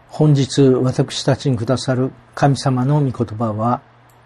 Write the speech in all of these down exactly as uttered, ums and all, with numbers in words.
本日私たちにくださる神様の御言葉は、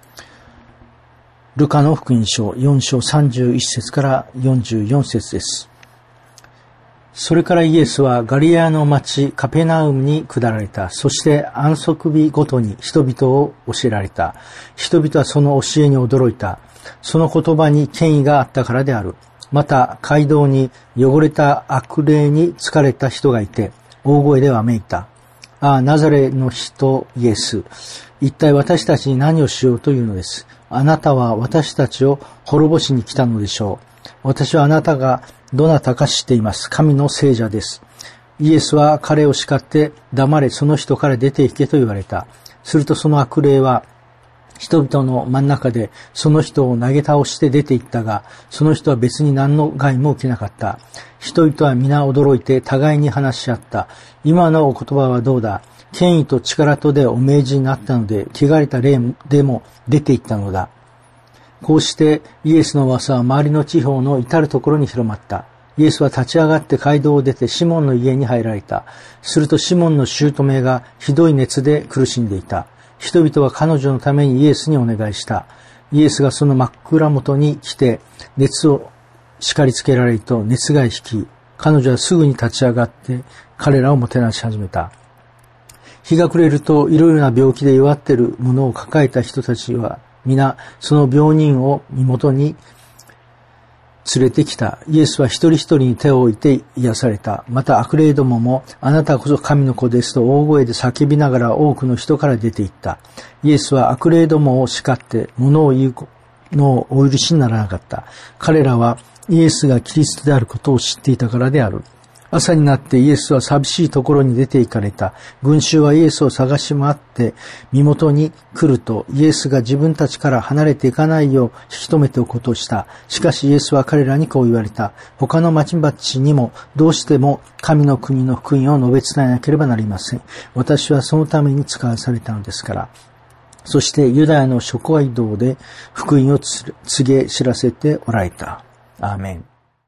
ルカの福音書よん章さんじゅういち節からよんじゅうよん節です。それからイエスはガリラヤの町カペナウムに下られた。そして安息日ごとに人々を教えられた。人々はその教えに驚いた。その言葉に権威があったからである。また街道に汚れた悪霊に疲れた人がいて、大声でわめいた。ああ、ナザレの人イエス。一体私たちに何をしようというのです。あなたは私たちを滅ぼしに来たのでしょう。私はあなたがどなたか知っています。神の聖者です。イエスは彼を叱って、黙れ、その人から出て行けと言われた。するとその悪霊は人々の真ん中でその人を投げ倒して出て行ったが、その人は別に何の害も受けなかった。人々は皆驚いて互いに話し合った。今のお言葉はどうだ。権威と力とでお命じになったので、汚れた霊でも出て行ったのだ。こうしてイエスの噂は周りの地方の至るところに広まった。イエスは立ち上がって街道を出てシモンの家に入られた。するとシモンの姑がひどい熱で苦しんでいた。人々は彼女のためにイエスにお願いした。イエスがその枕元に来て熱を叱りつけられると熱が引き、彼女はすぐに立ち上がって彼らをもてなし始めた。日が暮れるといろいろな病気で弱っているものを抱えた人たちは皆その病人を身元に連れてきた。イエスは一人一人に手を置いて癒された。また悪霊どもも、あなたこそ神の子ですと大声で叫びながら多くの人から出て行った。イエスは悪霊どもを叱って物を言うのをお許しにならなかった。彼らはイエスがキリストであることを知っていたからである。朝になってイエスは寂しいところに出て行かれた。群衆はイエスを探し回って身元に来ると、イエスが自分たちから離れていかないよう引き止めておくことをした。しかしイエスは彼らにこう言われた。他の町々にもどうしても神の国の福音を述べ伝えなければなりません。私はそのために使わされたのですから。そしてユダヤの諸街道で福音を告げ知らせておられた。アーメン。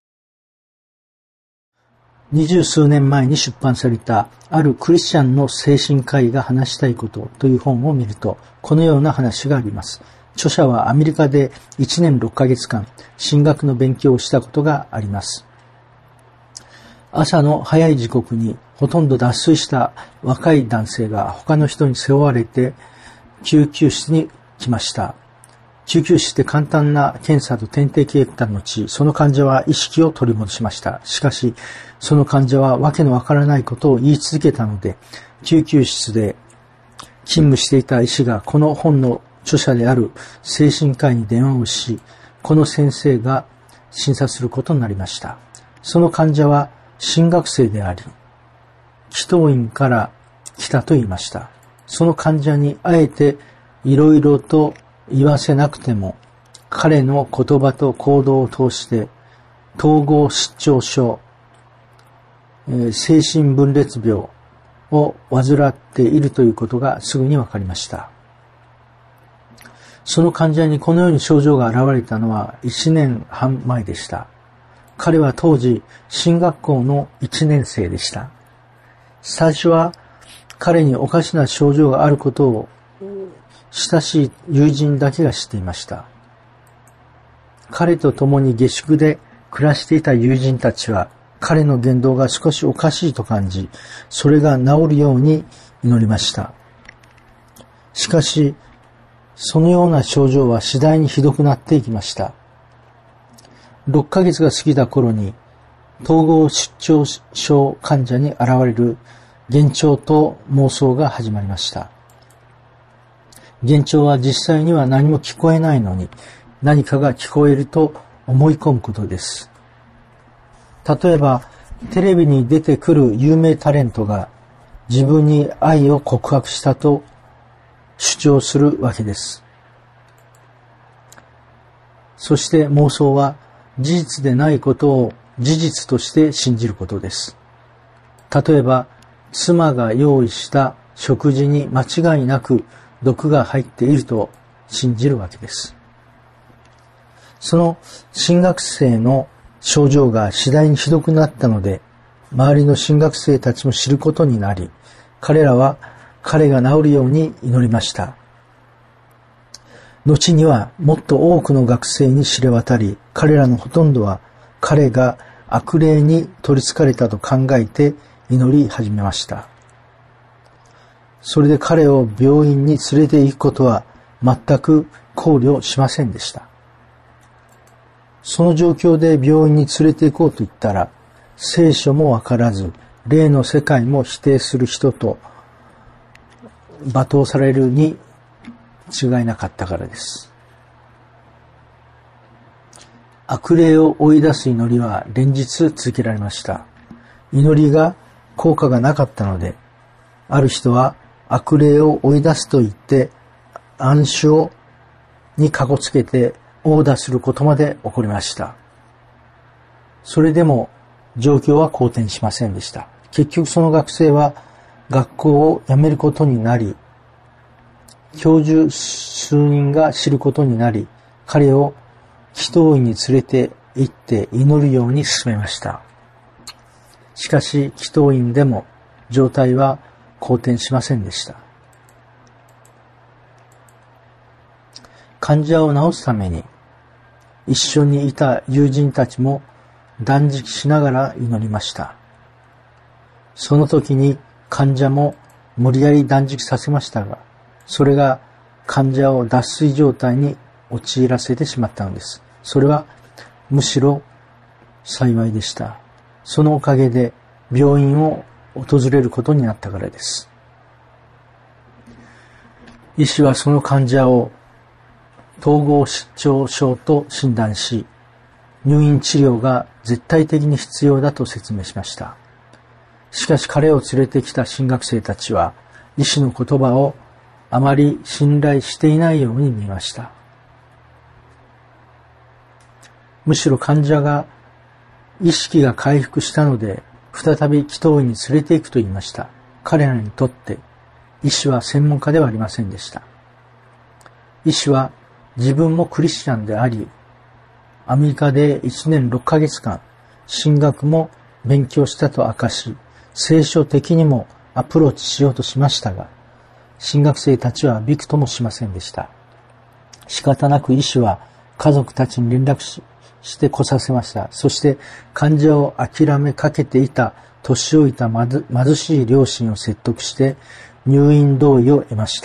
二十数年前に出版されたあるクリスチャンの精神科医が話したいことという本を見ると、このような話があります。著者はアメリカでいちねんろっかげつかん神学の勉強をしたことがあります。朝の早い時刻にほとんど脱水した若い男性が他の人に背負われて救急室に来ました。救急室で簡単な検査と点滴を受けた後、その患者は意識を取り戻しました。しかし、その患者はわけのわからないことを言い続けたので、救急室で勤務していた医師がこの本の著者である精神科医に電話をし、この先生が診察することになりました。その患者は神学生であり、祈祷院から来たと言いました。その患者にあえていろいろと言わせなくても、彼の言葉と行動を通して統合失調症、えー、精神分裂病を患っているということがすぐに分かりました。その患者にこのように症状が現れたのはいちねんはん前でした。彼は当時進学校のいちねん生でした。最初は彼におかしな症状があることを親しい友人だけが知っていました。彼と共に下宿で暮らしていた友人たちは彼の言動が少しおかしいと感じ、それが治るように祈りました。しかし、そのような症状は次第にひどくなっていきました。ろっかげつが過ぎた頃に、統合失調症患者に現れる幻聴と妄想が始まりました。幻聴は実際には何も聞こえないのに、何かが聞こえると思い込むことです。例えば、テレビに出てくる有名タレントが自分に愛を告白したと主張するわけです。そして妄想は事実でないことを事実として信じることです。例えば、妻が用意した食事に間違いなく毒が入っていると信じるわけです。その神学生の症状が次第にひどくなったので、周りの神学生たちも知ることになり、 彼らは彼が治るように祈りました。後にはもっと多くの学生に知れ渡り、彼らのほとんどは彼が悪霊に取り憑かれたと考えて祈り始めました。それで彼を病院に連れて行くことは全く考慮しませんでした。その状況で病院に連れて行こうと言ったら、聖書もわからず、霊の世界も否定する人と罵倒されるに違いなかったからです。悪霊を追い出す祈りは連日続けられました。祈りが効果がなかったので、ある人は悪霊を追い出すと言って暗唱にかこつけて殴打することまで起こりました。それでも状況は好転しませんでした。結局その学生は学校を辞めることになり、教授数人が知ることになり、彼を祈祷院に連れて行って祈るように勧めました。しかし祈祷院でも状態は好転しませんでした。患者を治すために一緒にいた友人たちも断食しながら祈りました。その時に患者も無理やり断食させましたが、それが患者を脱水状態に陥らせてしまったのです。それはむしろ幸いでした。そのおかげで病院を訪れることになったからです。医師はその患者を統合失調症と診断し、入院治療が絶対的に必要だと説明しました。しかし彼を連れてきた新学生たちは医師の言葉をあまり信頼していないように見えました。むしろ患者が意識が回復したので再び祈祷院に連れて行くと言いました。彼らにとって医師は専門家ではありませんでした。医師は自分もクリスチャンであり、アメリカでいちねんろっかげつかん神学も勉強したと明かし、聖書的にもアプローチしようとしましたが、新学生たちはびくともしませんでした。仕方なく医師は家族たちに連絡し、して来させました。そして患者を諦めかけていた年老いた貧しい両親を説得して入院同意を得ました。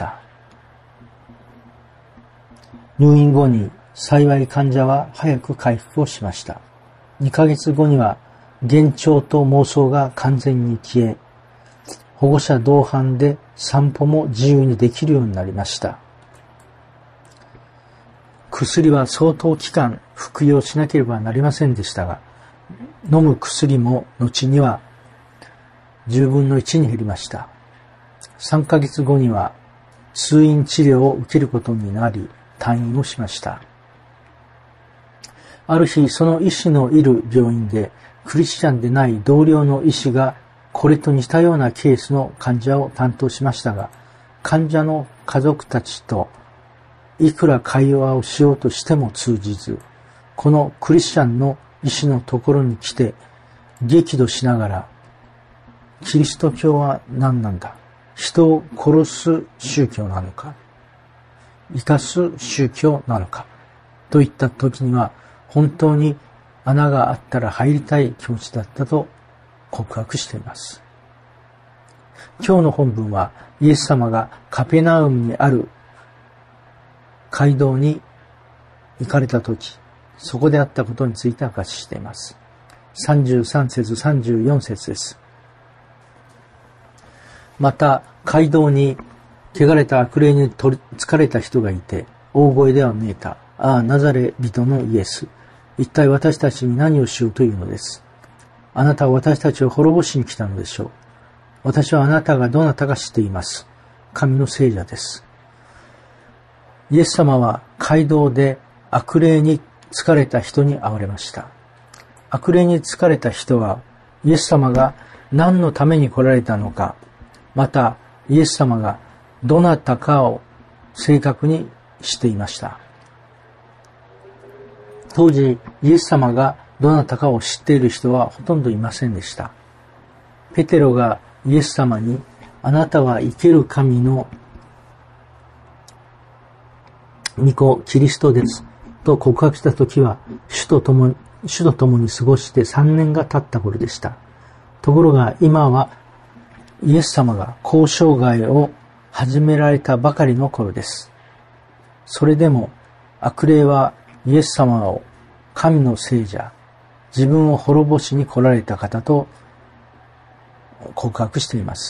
入院後に幸い患者は早く回復をしました。にかげつごには幻聴と妄想が完全に消え、保護者同伴で散歩も自由にできるようになりました。薬は相当期間服用しなければなりませんでしたが、飲む薬も後にはじゅうぶんのいちに減りました。さんかげつごには通院治療を受けることになり、退院をしました。ある日、その医師のいる病院でクリスチャンでない同僚の医師がこれと似たようなケースの患者を担当しましたが、患者の家族たちといくら会話をしようとしても通じず、このクリスチャンの医師のところに来て激怒しながら、キリスト教は何なんだ？人を殺す宗教なのか？生かす宗教なのか？といった時には、本当に穴があったら入りたい気持ちだったと告白しています。今日の本文はイエス様がカペナウムにある街道に行かれたとき、そこであったことについて明かししています。さんじゅうさんせつさんじゅうよんせつです。また街道に汚れた悪霊に取り憑かれた人がいて、大声では見えた。ああ、ナザレ人のイエス。一体私たちに何をしようというのです。あなたは私たちを滅ぼしに来たのでしょう。私はあなたがどなたか知っています。神の聖者です。イエス様は街道で悪霊に疲れた人に会われました。悪霊に疲れた人はイエス様が何のために来られたのか、またイエス様がどなたかを正確に知っていました。当時イエス様がどなたかを知っている人はほとんどいませんでした。ペテロがイエス様にあなたは生ける神の御子キリストですと告白したときは、主と共に、主と共に過ごしてさんねんが経った頃でした。ところが今はイエス様が交渉外を始められたばかりの頃です。それでも悪霊はイエス様を神の聖者、自分を滅ぼしに来られた方と告白しています。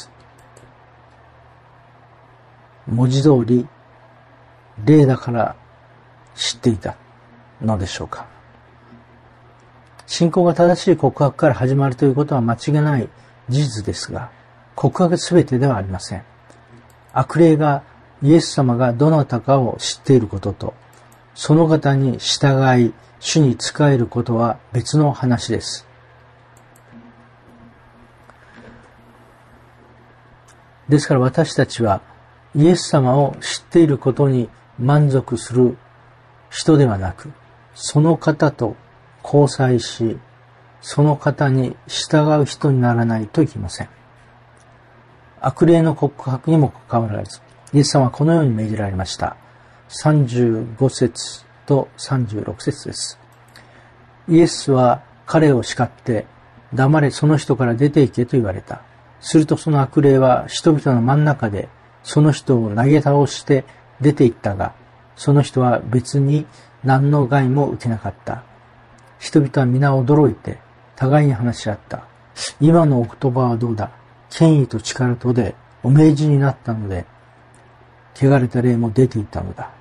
文字通り霊だから知っていたのでしょうか。信仰が正しい告白から始まるということは間違いない事実ですが、告白すべてではありません。悪霊がイエス様がどなたかを知っていることと、その方に従い主に仕えることは別の話です。ですから私たちはイエス様を知っていることに満足する人ではなく、その方と交際し、その方に従う人にならないといけません。悪霊の告白にもかかわらず、イエス様はこのように命じられました。さんじゅうご節とさんじゅうろく節です。イエスは彼を叱って、黙れその人から出て行けと言われた。するとその悪霊は人々の真ん中でその人を投げ倒して出て行ったが、その人は別に何の害も受けなかった。人々は皆驚いて互いに話し合った。今のお言葉はどうだ。権威と力とでお命じになったので、汚れた霊も出ていったのだ。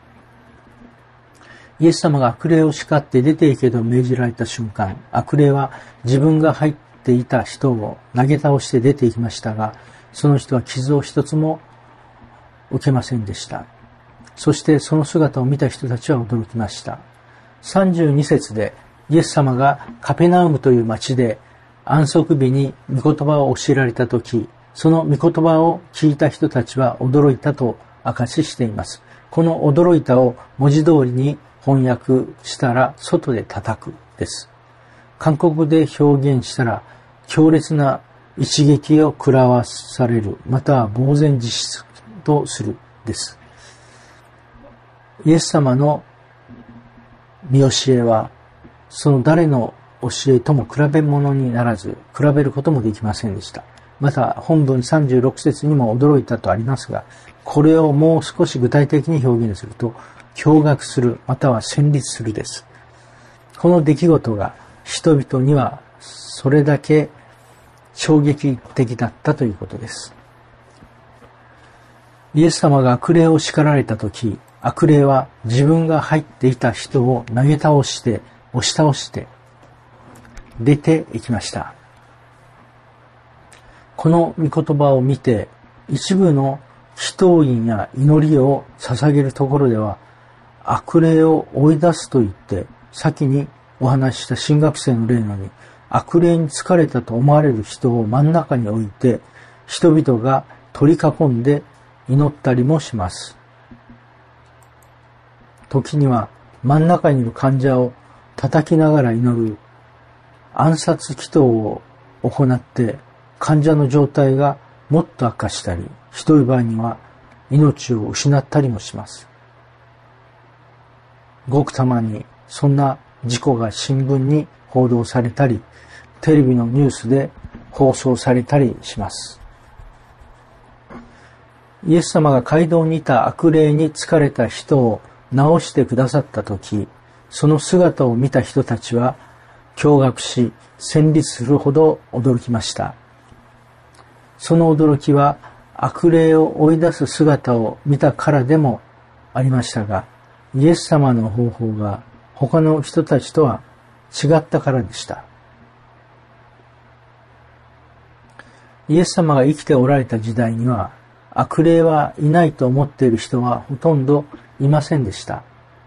イエス様が悪霊を叱って出て行けと命じられた瞬間、悪霊は自分が入っていた人を投げ倒して出て行きましたが、その人は傷を一つも受けませんでした。そしてその姿を見た人たちは驚きました。さんじゅうに節でイエス様がカペナウムという町で安息日に御言葉を教えられたとき、その御言葉を聞いた人たちは驚いたと証ししています。この驚いたを文字通りに翻訳したら外で叩くです。韓国語で表現したら強烈な一撃を食らわされる、または呆然自失とするです。イエス様の見教えはその誰の教えとも比べ物にならず、比べることもできませんでした。また本文さんじゅうろく節にも驚いたとありますが、これをもう少し具体的に表現すると、驚愕する、または戦慄するです。この出来事が人々にはそれだけ衝撃的だったということです。イエス様が悪霊を叱られたとき、悪霊は自分が入っていた人を投げ倒して、押し倒して、出て行きました。この御言葉を見て、一部の祈祷院や祈りを捧げるところでは、悪霊を追い出すと言って、先にお話しした神学生の例のように、悪霊に疲れたと思われる人を真ん中に置いて、人々が取り囲んで祈ったりもします。時には真ん中にいる患者を叩きながら祈る暗殺祈祷を行って患者の状態がもっと悪化したり、ひどい場合には命を失ったりもします。ごくたまにそんな事故が新聞に報道されたり、テレビのニュースで放送されたりします。イエス様が街道にいた悪霊に疲れた人を治してくださったとき、その姿を見た人たちは驚愕し、戦慄するほど驚きました。その驚きは悪霊を追い出す姿を見たからでもありましたが、イエス様の方法が他の人たちとは違ったからでした。イエス様が生きておられた時代には、悪霊はいないと思っている人はほとんどいませんでした。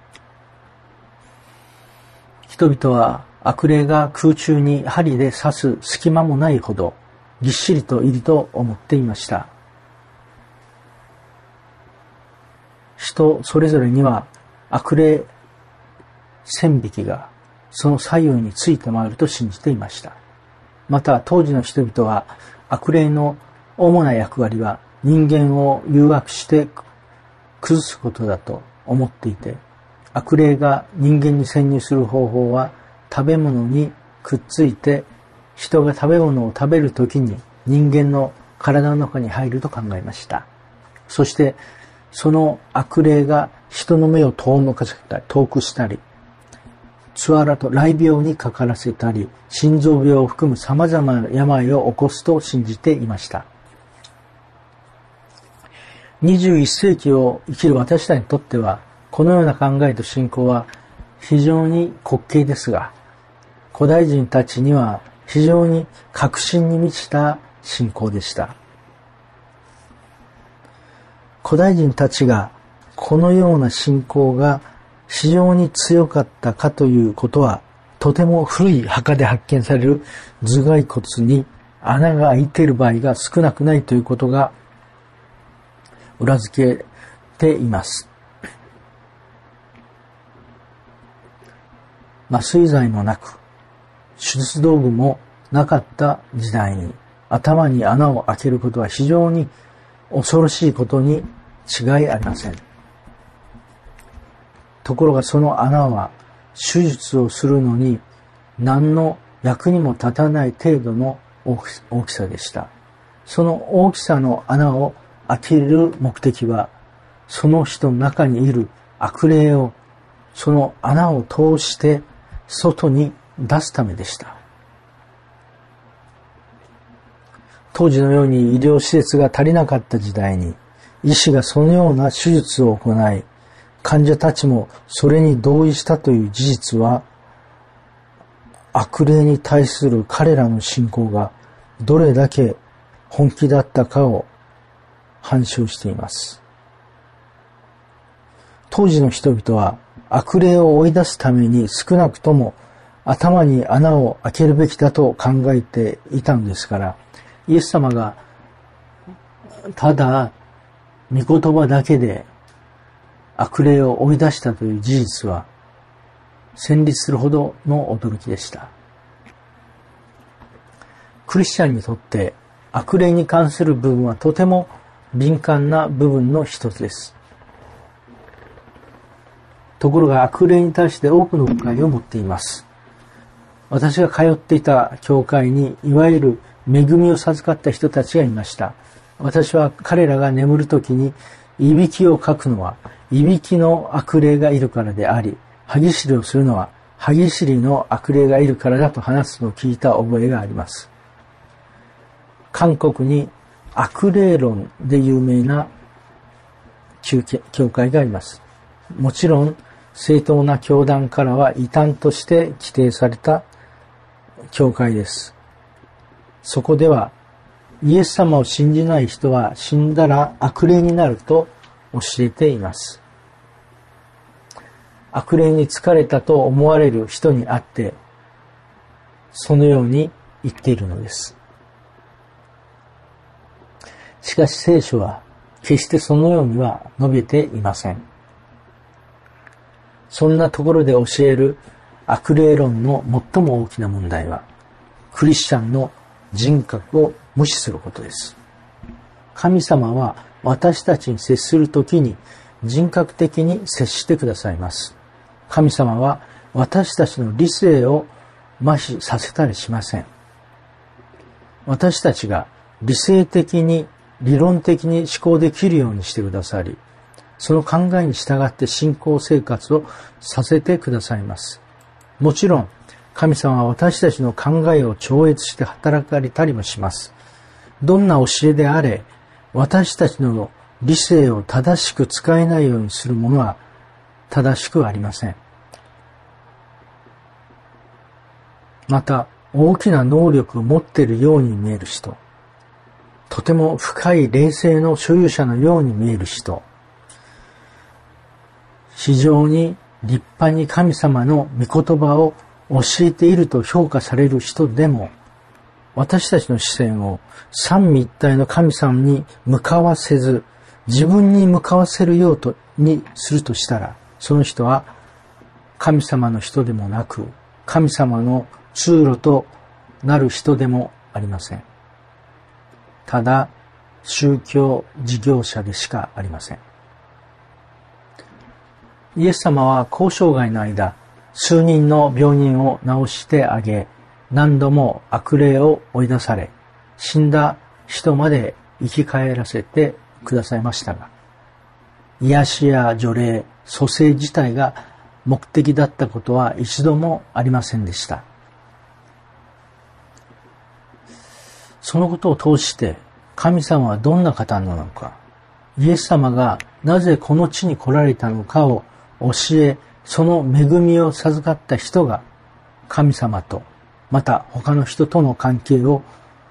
人々は悪霊が空中に針で刺す隙間もないほどぎっしりといると思っていました。人それぞれには悪霊千匹がその左右について回ると信じていました。また当時の人々は悪霊の主な役割は人間を誘惑して崩すことだと思っていて、悪霊が人間に潜入する方法は食べ物にくっついて、人が食べ物を食べるときに人間の体の中に入ると考えました。そしてその悪霊が人の目を遠のかせたり、遠くしたり、つわらと雷病にかからせたり、心臓病を含む様々な病を起こすと信じていました。にじゅういっ世紀を生きる私たちにとっては、このような考えと信仰は非常に滑稽ですが、古代人たちには非常に確信に満ちた信仰でした。古代人たちがこのような信仰が非常に強かったかということは、とても古い墓で発見される頭蓋骨に穴が開いている場合が少なくないということが裏付けています。麻酔剤もなく、手術道具もなかった時代に頭に穴を開けることは非常に恐ろしいことに違いありません。ところがその穴は手術をするのに何の役にも立たない程度の大きさでした。その大きさの穴を開ける目的は、その人の中にいる悪霊をその穴を通して外に出すためでした。当時のように医療施設が足りなかった時代に、医師がそのような手術を行い、患者たちもそれに同意したという事実は、悪霊に対する彼らの信仰がどれだけ本気だったかを反証しています。当時の人々は悪霊を追い出すために少なくとも頭に穴を開けるべきだと考えていたのですから、イエス様がただ御言葉だけで悪霊を追い出したという事実は戦慄するほどの驚きでした。クリスチャンにとって悪霊に関する部分はとても敏感な部分の一つです。ところが悪霊に対して多くの誤解を持っています。私が通っていた教会にいわゆる恵みを授かった人たちがいました。私は彼らが眠るときにいびきをかくのはいびきの悪霊がいるからであり、歯ぎしりをするのは歯ぎしりの悪霊がいるからだと話すのを聞いた覚えがあります。韓国に悪霊論で有名な教会があります。もちろん正当な教団からは異端として規定された教会です。そこではイエス様を信じない人は死んだら悪霊になると教えています。悪霊に疲れたと思われる人に会ってそのように言っているのです。しかし聖書は決してそのようには述べていません。そんなところで教える悪霊論の最も大きな問題は、クリスチャンの人格を無視することです。神様は私たちに接するときに人格的に接してくださいます。神様は私たちの理性を麻痺させたりしません。私たちが理性的に理論的に思考できるようにしてくださり、その考えに従って信仰生活をさせてくださいます。もちろん、神様は私たちの考えを超越して働かれたりもします。どんな教えであれ、私たちの理性を正しく使えないようにするものは正しくありません。また、大きな能力を持っているように見える人、とても深い霊性の所有者のように見える人、非常に立派に神様の御言葉を教えていると評価される人でも、私たちの視線を三位一体の神様に向かわせず、自分に向かわせるようとにするとしたら、その人は神様の人でもなく、神様の通路となる人でもありません。ただ、 宗教事業者でしかありません。イエス様は交渉外の間、数人の病人を治してあげ、何度も悪霊を追い出され、死んだ人まで生き返らせてくださいましたが、癒しや除霊、蘇生自体が目的だったことは一度もありませんでした。そのことを通して神様はどんな方なのか、イエス様がなぜこの地に来られたのかを教え、その恵みを授かった人が神様とまた他の人との関係を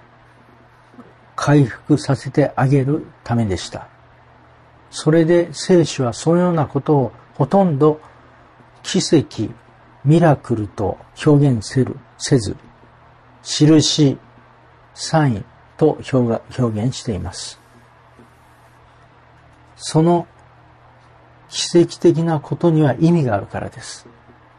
回復させてあげるためでした。それで聖書はそのようなことをほとんど奇跡、ミラクルと表現せるせず、印、サインと表現しています。その奇跡的なことには意味があるからです。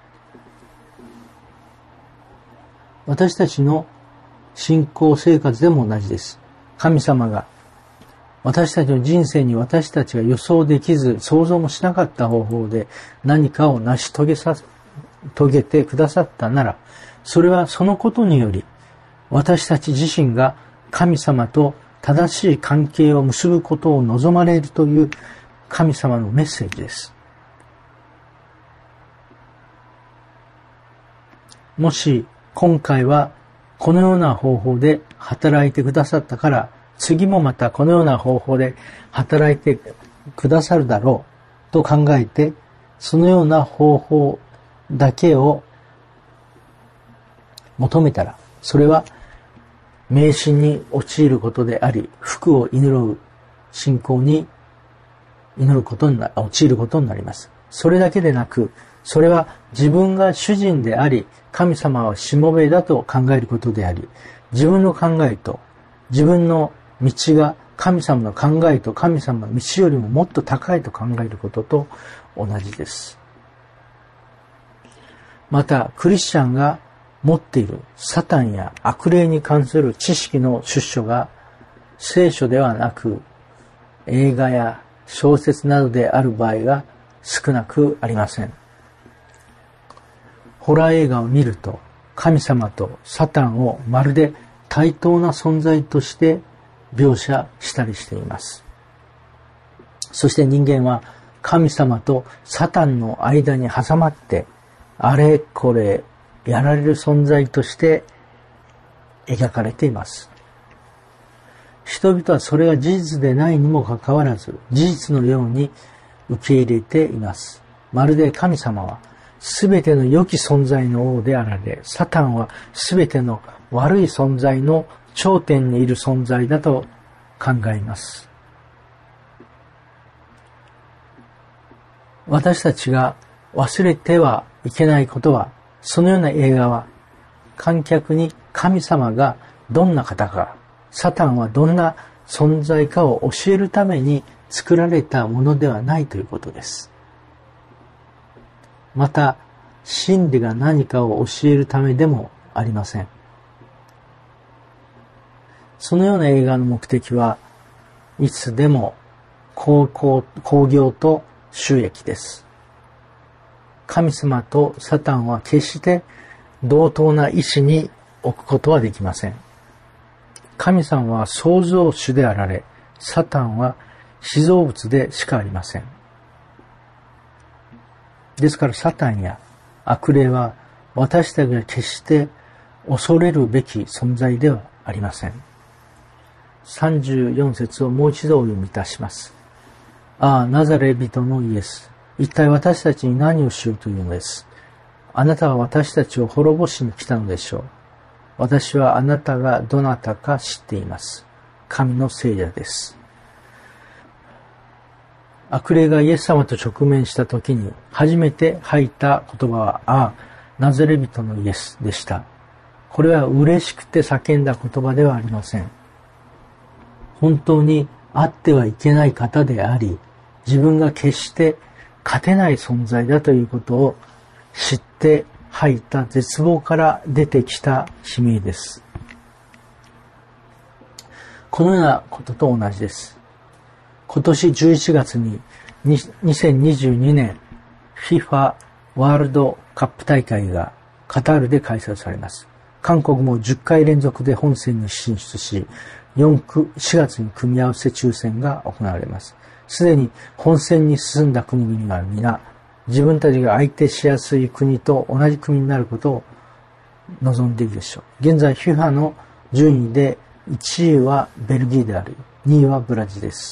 私たちの信仰生活でも同じです。神様が私たちの人生に私たちが予想できず想像もしなかった方法で何かを成し遂げさ、遂げてくださったなら、それはそのことにより私たち自身が神様と正しい関係を結ぶことを望まれるという神様のメッセージです。もし今回はこのような方法で働いてくださったから、次もまたこのような方法で働いてくださるだろうと考えて、そのような方法だけを求めたら、それは迷信に陥ることであり、福を祈る信仰に祈ることにな、陥ることになります。それだけでなく、それは自分が主人であり、神様はしもべだと考えることであり、自分の考えと自分の道が神様の考えと神様の道よりももっと高いと考えることと同じです。また、クリスチャンが持っているサタンや悪霊に関する知識の出所が聖書ではなく映画や小説などである場合が少なくありません。ホラー映画を見ると神様とサタンをまるで対等な存在として描写したりしています。そして人間は神様とサタンの間に挟まってあれこれやられる存在として描かれています。人々はそれが事実でないにもかかわらず事実のように受け入れています。まるで神様はすべての良き存在の王であられ、サタンはすべての悪い存在の頂点にいる存在だと考えます。私たちが忘れてはいけないことは、そのような映画は観客に神様がどんな方か、サタンはどんな存在かを教えるために作られたものではないということです。また、真理が何かを教えるためでもありません。そのような映画の目的はいつでも興行と収益です。神様とサタンは決して同等な位置に置くことはできません。神様は創造主であられ、サタンは被造物でしかありません。ですからサタンや悪霊は私たちが決して恐れるべき存在ではありません。さんじゅうよん節をもう一度お読みいたします。ああ、ナザレ人のイエス。一体私たちに何をしようというのです。あなたは私たちを滅ぼしに来たのでしょう。私はあなたがどなたか知っています。神の聖者です。悪霊がイエス様と直面したときに初めて吐いた言葉は、ああ、ナザレ人のイエスでした。これは嬉しくて叫んだ言葉ではありません。本当にあってはいけない方であり、自分が決して勝てない存在だということを知って吐いた絶望から出てきた悲鳴です。 このようなことと同じです。今年じゅういちがつににせんにじゅうにねん フィファ ワールドカップ大会がカタールで開催されます。韓国もじゅっかい連続で本戦に進出し、しがつに組み合わせ抽選が行われます。すでに本戦に進んだ国々は皆、自分たちが相手しやすい国と同じ組になることを望んでいるでしょう。現在 フィファ の順位でいちいはベルギーである。にいはブラジルです。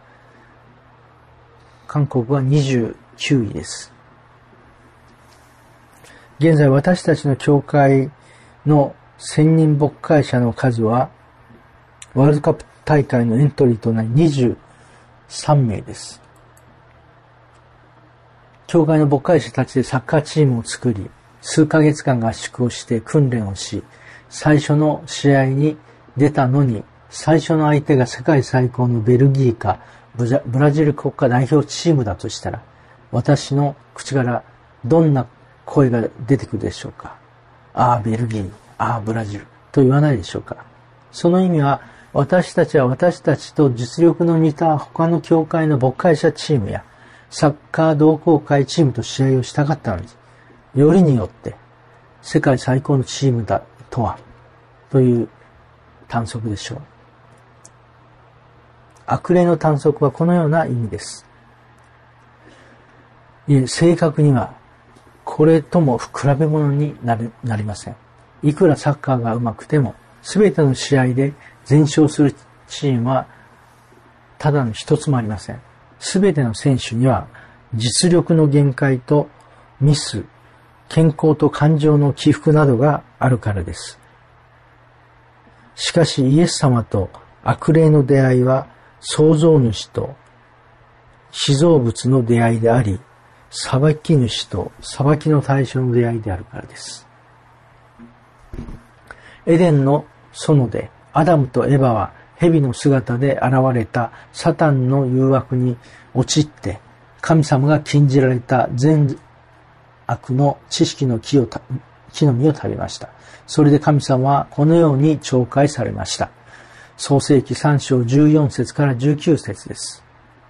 韓国はにじゅうきゅういです。現在私たちの教会の専任牧会者の数はワールドカップ大会のエントリーとなりにじゅうさんめいです。教会の牧会者たちでサッカーチームを作り、数ヶ月間合宿をして訓練をし、最初の試合に出たのに、最初の相手が世界最高のベルギーかブラジル国家代表チームだとしたら、私の口からどんな声が出てくるでしょうか。ああ、ベルギー、ああ、ブラジルと言わないでしょうか。その意味は、私たちは私たちと実力の似た他の教会の牧会者チームやサッカー同好会チームと試合をしたかったのに、よりによって世界最高のチームだとは、という短則でしょう。悪霊の短則はこのような意味です。いえ、正確にはこれとも比べ物になり、なりません。いくらサッカーが上手くても、すべての試合で全勝するチームはただの一つもありません。すべての選手には実力の限界とミス、健康と感情の起伏などがあるからです。しかしイエス様と悪霊の出会いは創造主と被造物の出会いであり、裁き主と裁きの対象の出会いであるからです。エデンの園でアダムとエバは蛇の姿で現れたサタンの誘惑に陥って神様が禁じられた善悪の知識の木を木の実を食べました。それで神様はこのように懲戒されました。創世記さん章じゅうよん節からじゅうきゅう節です。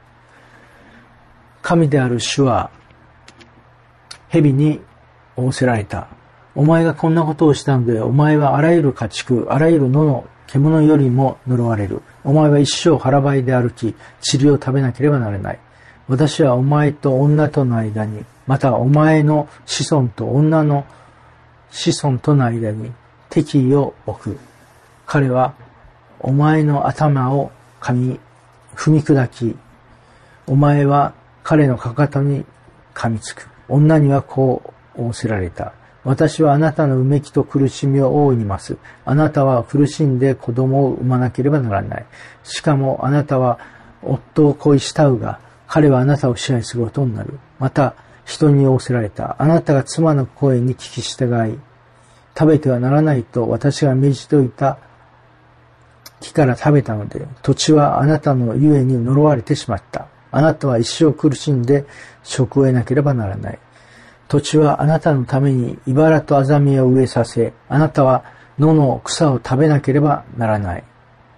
神である主は蛇に仰せられた。お前がこんなことをしたので、お前はあらゆる家畜、あらゆる野の獣よりも呪われる。お前は一生腹ばいで歩き、塵を食べなければならない。私はお前と女との間に、またお前の子孫と女の子孫との間に敵意を置く。彼はお前の頭を噛み、踏み砕き、お前は彼のかかとに噛みつく。女にはこう仰せられた。私はあなたのうめきと苦しみを大いに増す。あなたは苦しんで子供を産まなければならない。しかもあなたは夫を恋したうが、彼はあなたを支配することになる。また、人に仰せられた。あなたが妻の声に聞き従い、食べてはならないと私が命じておいた木から食べたので、土地はあなたのゆえに呪われてしまった。あなたは一生苦しんで食を得なければならない。土地はあなたのために茨とアザミを植えさせ、あなたは野の草を食べなければならない。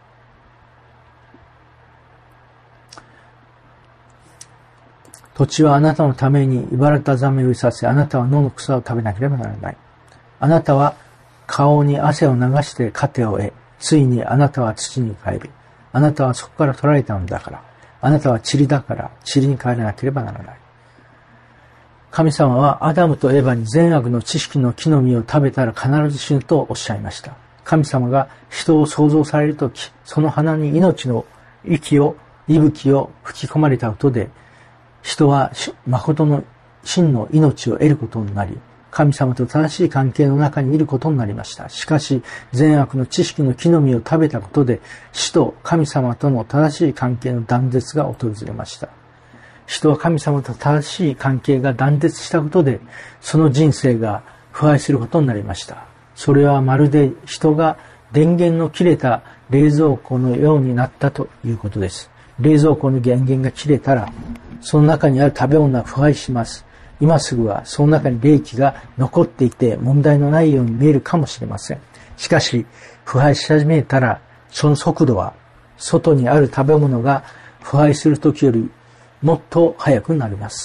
土地はあなたのために茨とアザミを植えさせ、あなたは野の草を食べなければならない。あなたは顔に汗を流して糧を得、ついにあなたは土に帰る。あなたはそこから取られたのだから。あなたは塵だから、塵に帰らなければならない。神様はアダムとエバに善悪の知識の木の実を食べたら必ず死ぬとおっしゃいました。神様が人を創造されるとき、その鼻に命の息を、息吹を吹き込まれたことで、人は誠の真の命を得ることになり、神様と正しい関係の中にいることになりました。しかし、善悪の知識の木の実を食べたことで、死と神様との正しい関係の断絶が訪れました。人は神様と正しい関係が断絶したことで、その人生が腐敗することになりました。それはまるで人が電源の切れた冷蔵庫のようになったということです。冷蔵庫の電源が切れたら、その中にある食べ物は腐敗します。今すぐはその中に冷気が残っていて問題のないように見えるかもしれません。しかし、腐敗し始めたら、その速度は外にある食べ物が腐敗するときよりもっと早くなります。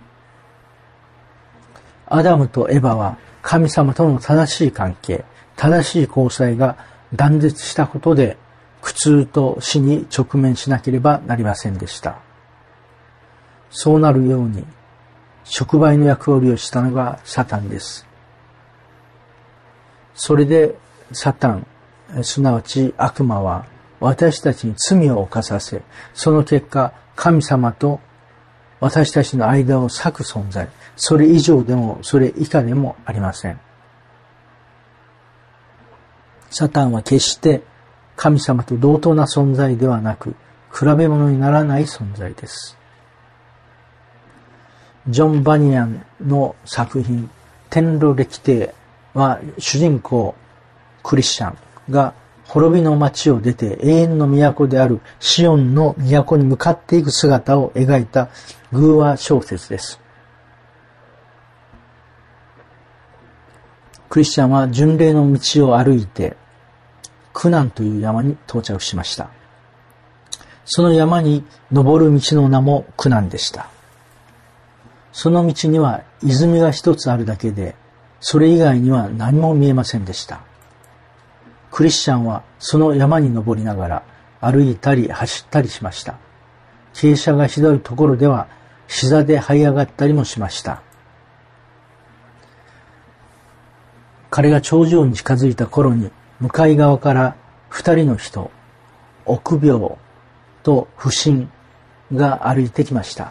アダムとエバは神様との正しい関係、正しい交際が断絶したことで苦痛と死に直面しなければなりませんでした。そうなるように触媒の役割をしたのがサタンです。それでサタン、すなわち悪魔は私たちに罪を犯させ、その結果神様と私たちの間を裂く存在、それ以上でもそれ以下でもありません。サタンは決して神様と同等な存在ではなく、比べ物にならない存在です。ジョン・バニアンの作品、天路歴帝は主人公、クリスチャンが滅びの町を出て永遠の都であるシオンの都に向かっていく姿を描いた寓話小説です。クリスチャンは巡礼の道を歩いて苦難という山に到着しました。その山に登る道の名も苦難でした。その道には泉が一つあるだけで、それ以外には何も見えませんでした。クリスチャンはその山に登りながら歩いたり走ったりしました。傾斜がひどいところでは膝で這い上がったりもしました。彼が頂上に近づいた頃に向かい側から二人の人、臆病と不信が歩いてきました。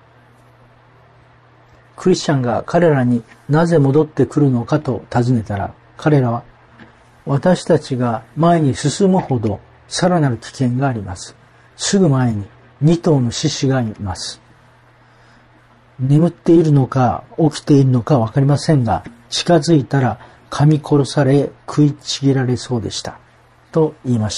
クリスチャンが彼らになぜ戻ってくるのかと尋ねたら、彼らは私たちが前に進むほどさらなる危険があります。すぐ前に二頭の獅子がいます。眠っているのか起きているのかわかりませんが、近づいたら噛み殺され食いちぎられそうでした。と言いました。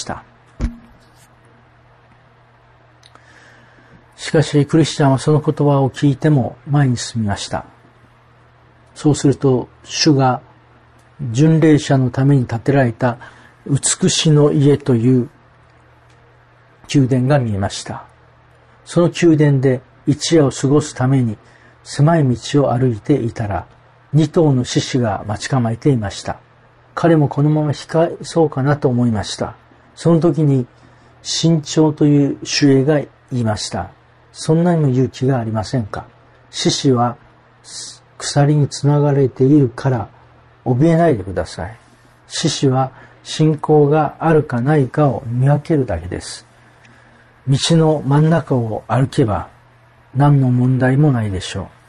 しかしクリスチャンはその言葉を聞いても前に進みました。そうすると主が巡礼者のために建てられた美しの家という宮殿が見えました。その宮殿で一夜を過ごすために狭い道を歩いていたら、二頭の獅子が待ち構えていました。彼もこのまま控えそうかなと思いました。その時に慎重という守衛が言いました。そんなにも勇気がありませんか。獅子は鎖につながれているから怯えないでください。獅子は信仰があるかないかを見分けるだけです。道の真ん中を歩けば何の問題もないでしょう。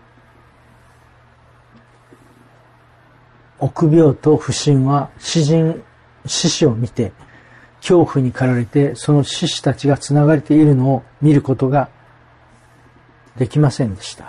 臆病と不信は詩人、獅子を見て恐怖に駆られて、その獅子たちがつながれているのを見ることができませんでした。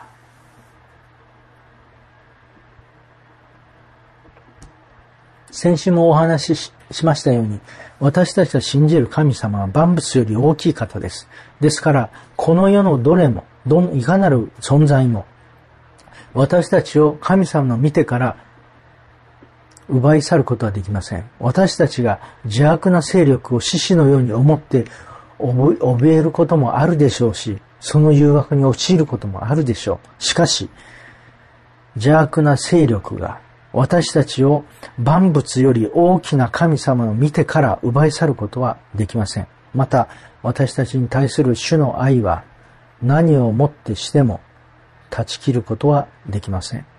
先週もお話し し, しましたように、私たちが信じる神様は万物より大きい方です。ですから、この世のどれも、どのいかなる存在も、私たちを神様の見てから奪い去ることはできません。私たちが邪悪な勢力を獅子のように思って怯えることもあるでしょうし、その誘惑に陥ることもあるでしょう。しかし、邪悪な勢力が私たちを万物より大きな神様を見てから奪い去ることはできません。また、私たちに対する主の愛は何をもってしても断ち切ることはできません。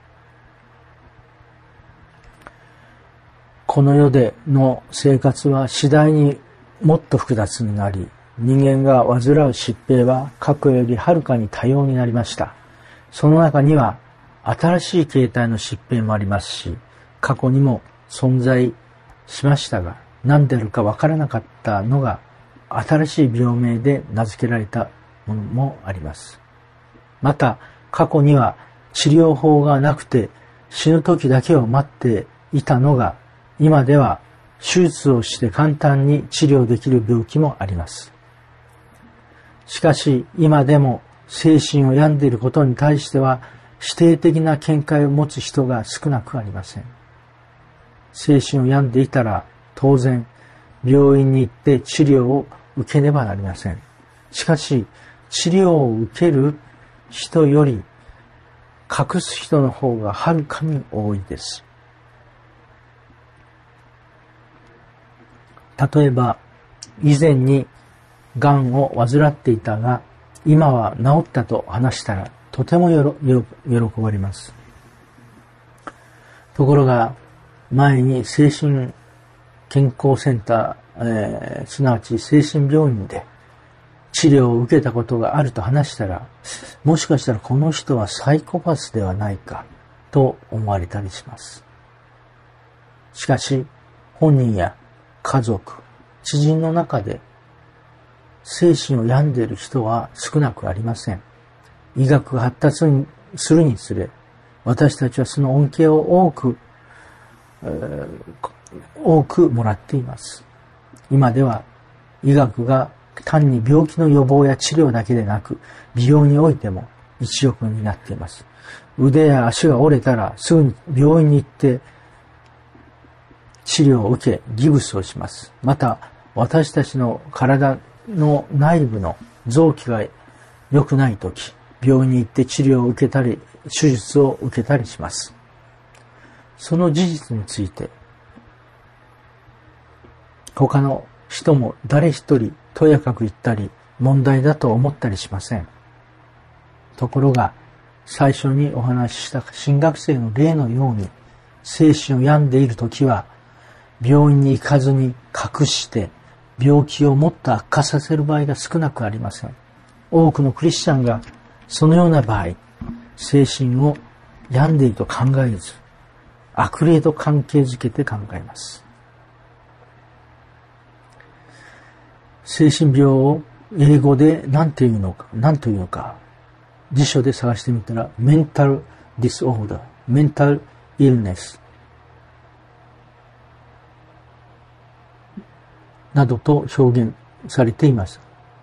この世での生活は次第にもっと複雑になり、人間が患う疾病は過去よりはるかに多様になりました。その中には新しい形態の疾病もありますし、過去にも存在しましたが、何であるかわからなかったのが新しい病名で名付けられたものもあります。また、過去には治療法がなくて死ぬ時だけを待っていたのが、今では手術をして簡単に治療できる病気もあります。しかし今でも精神を病んでいることに対しては否定的な見解を持つ人が少なくありません。精神を病んでいたら当然病院に行って治療を受けねばなりません。しかし、治療を受ける人より隠す人の方がはるかに多いです。例えば、以前に癌を患っていたが、今は治ったと話したら、とてもよろよ喜ばれます。ところが、前に精神健康センター、えー、すなわち精神病院で治療を受けたことがあると話したら、もしかしたらこの人はサイコパスではないかと思われたりします。しかし、本人や家族、知人の中で精神を病んでいる人は少なくありません。医学が発達するにつれ、私たちはその恩恵を多く、えー、多くもらっています。今では医学が単に病気の予防や治療だけでなく、美容においても一翼になっています。腕や足が折れたらすぐに病院に行って治療を受け、ギブスをします。また、私たちの体の内部の臓器が良くないとき、病院に行って治療を受けたり、手術を受けたりします。その事実について、他の人も誰一人とやかく言ったり、問題だと思ったりしません。ところが、最初にお話しした新学生の例のように、精神を病んでいるときは、病院に行かずに隠して病気をもっと悪化させる場合が少なくありません。多くのクリスチャンがそのような場合、精神を病んでいると考えず、悪霊と関係づけて考えます。精神病を英語で何て言うのか、何というのか、辞書で探してみたら、メンタルディスオーダー、メンタルイルネス、などと表現されています。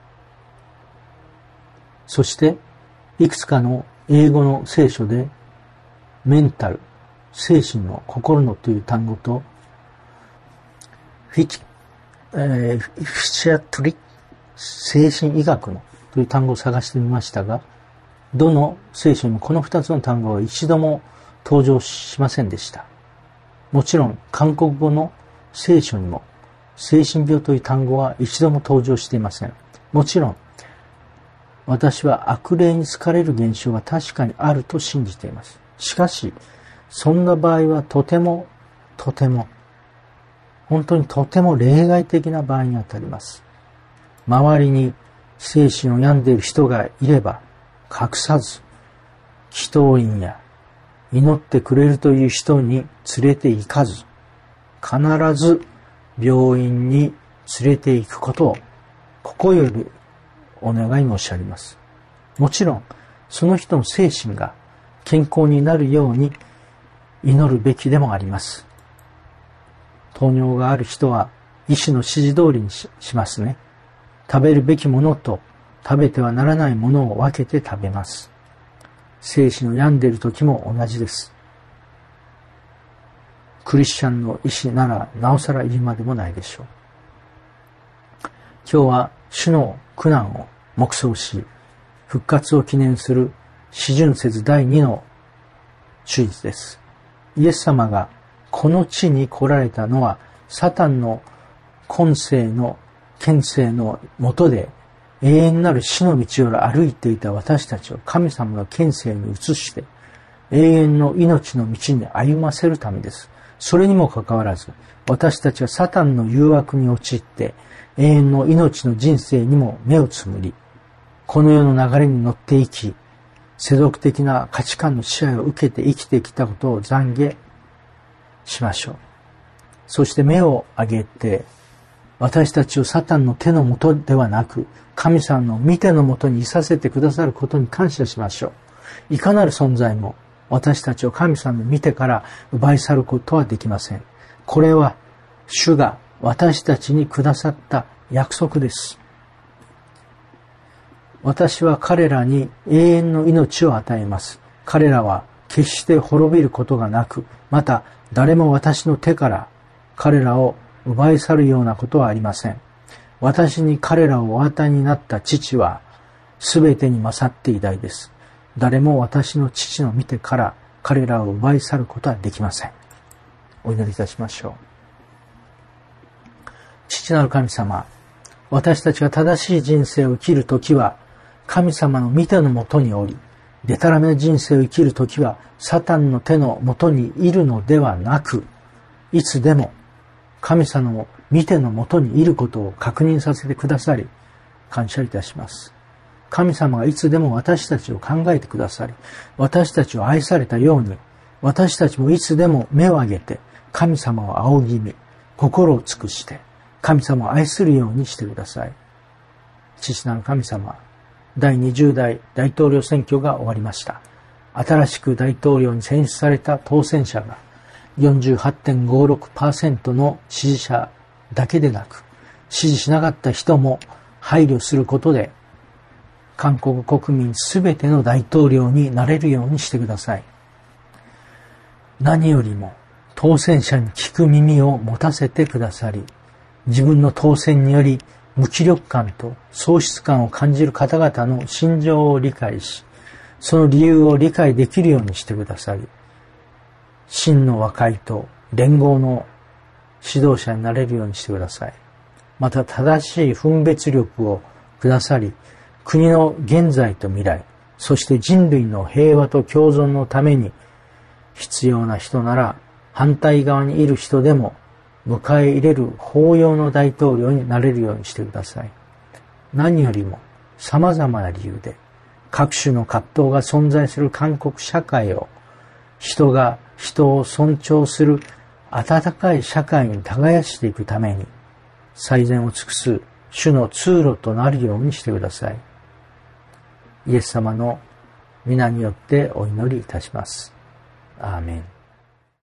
そして、いくつかの英語の聖書で、メンタル、精神の、心のという単語と、フィチ、えー、フィシアトリック、精神医学のという単語を探してみましたが、どの聖書にもこの二つの単語は一度も登場しませんでした。もちろん、韓国語の聖書にも、精神病という単語は一度も登場していません。もちろん、私は悪霊に好かれる現象は確かにあると信じています。しかし、そんな場合はとても、とても、本当にとても例外的な場合にあたります。周りに精神を病んでいる人がいれば、隠さず、祈祷院や祈ってくれるという人に連れて行かず、必ず病院に連れて行くことを、ここよりお願い申し上げます。もちろん、その人の精神が健康になるように祈るべきでもあります。糖尿がある人は医師の指示通りに し, しますね。食べるべきものと食べてはならないものを分けて食べます。精神を病んでいる時も同じです。クリスチャンの医師ならなおさら言うまでもないでしょう。今日は主の苦難を黙想し、復活を記念する四旬節第二の手術です。イエス様がこの地に来られたのは、サタンの今世の権勢の下で永遠なる死の道を歩いていた私たちを神様の権勢に移して、永遠の命の道に歩ませるためです。それにもかかわらず、私たちはサタンの誘惑に陥って、永遠の命の人生にも目をつむり、この世の流れに乗っていき、世俗的な価値観の支配を受けて生きてきたことを懺悔しましょう。そして目を上げて、私たちをサタンの手の下ではなく、神様の御手の下にいさせてくださることに感謝しましょう。いかなる存在も私たちを神様の御手から奪い去ることはできません。これは主が私たちにくださった約束です。私は彼らに永遠の命を与えます。彼らは決して滅びることがなく、また誰も私の手から彼らを奪い去るようなことはありません。私に彼らをお与えになった父は、すべてに勝って偉大です。誰も私の父の見てから彼らを奪い去ることはできません。お祈りいたしましょう。父なる神様、私たちが正しい人生を生きるときは、神様の御手のもとにおり、でたらめな人生を生きるときは、サタンの手のもとにいるのではなく、いつでも神様の御手のもとにいることを確認させてくださり、感謝いたします。神様がいつでも私たちを考えてくださり、私たちを愛されたように、私たちもいつでも目を上げて、神様を仰ぎ見、心を尽くして、神様を愛するようにしてください。父なる神様、だいにじゅう代大統領選挙が終わりました。新しく大統領に選出された当選者が よんじゅうはちてんごろくパーセント の支持者だけでなく、支持しなかった人も配慮することで、韓国国民すべての大統領になれるようにしてください。何よりも当選者に聞く耳を持たせてくださり、自分の当選により無気力感と喪失感を感じる方々の心情を理解し、その理由を理解できるようにしてくださり、真の和解と連合の指導者になれるようにしてください。また正しい分別力をくださり、国の現在と未来、そして人類の平和と共存のために必要な人なら反対側にいる人でも迎え入れる包容の大統領になれるようにしてください。何よりも様々な理由で各種の葛藤が存在する韓国社会を人が人を尊重する温かい社会に耕していくために最善を尽くす主の通路となるようにしてください。イエス様の皆によってお祈りいたします。アーメン。